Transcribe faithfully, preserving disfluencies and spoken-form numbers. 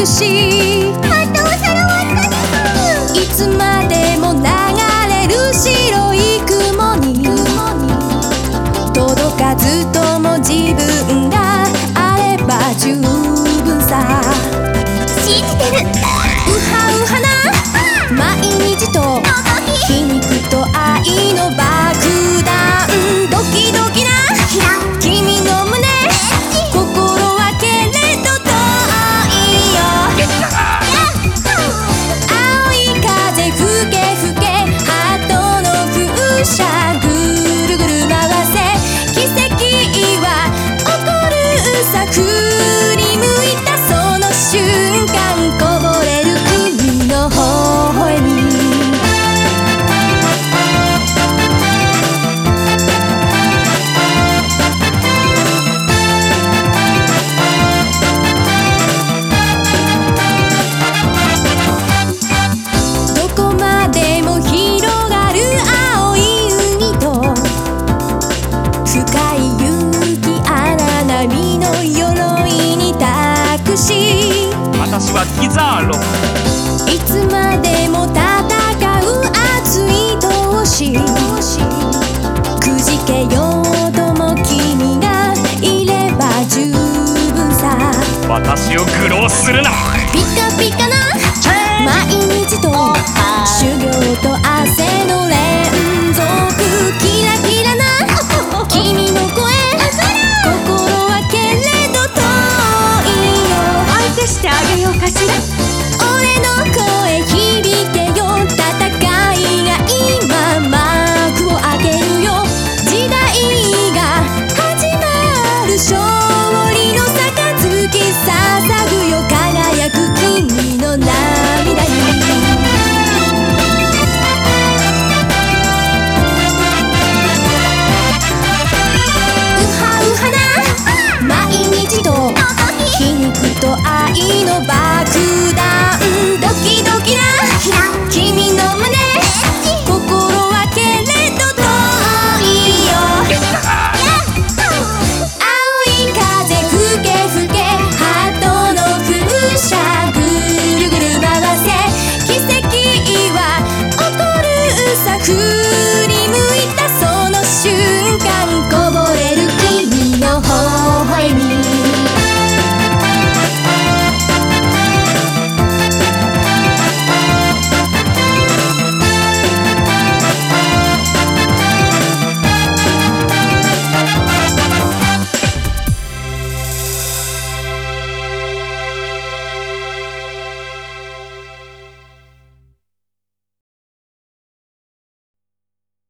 し、あとお皿割ったです。いつまでも流れる白い雲に届かずとも自分があれば十分さ。 信じてる。 ウハウハな毎日と皮肉と愛の爆弾、ドキドキな君の胸、心はけれど遠いよ。青い風吹け吹けハートの風車ぐるぐる回せ、奇跡は起こるさ。振り向いたその瞬間こぼれる君の微笑み。どこまでも広がる青い海と深い雪荒波の鎧に託し、 私はキザーロ。 いつまでも戦う熱い闘志、くじけようとも君がいれば十分さ。 私を愚弄するな。 ピカピカな